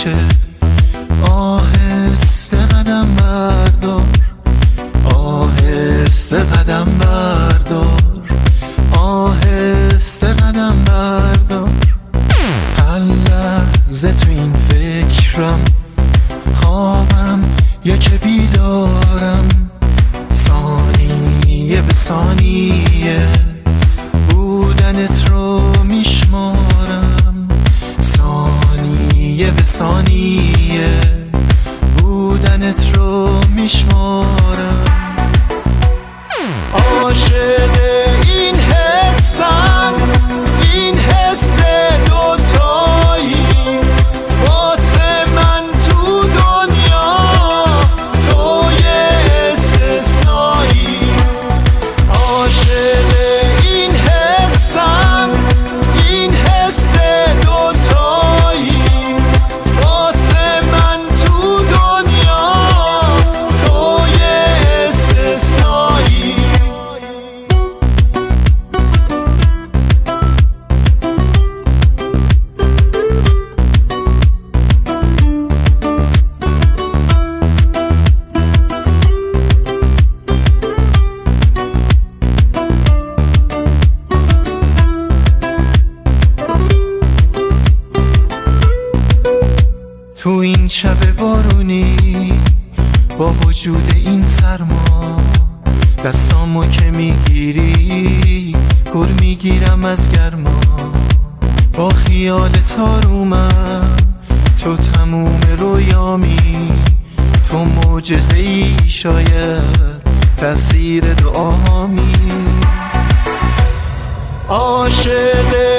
میشه. آهسته قدم بردار، آهسته قدم بردار، آهسته قدم بردار. هر لحظه تو این فکرم، خوابم یا که بیدارم، ثانیه به ثانیه بودنت رو میشمارم، ثانیه به ثانیه بودنت رو میشمارم. عاشق این حسم، این حس دوتایی، واسه من تو دنیا توی استثنایی. عاشق این حسم، این حس دوتایی، واسه من تو دنیا توی استثنایی. تو این شب بارونی با وجود این سرما، دستامو که میگیری گل میگیرم از گرما. با خیال تارومم تو تموم رویامی، تو معجزه‌ای شاید تأثیر دعامی. عاشق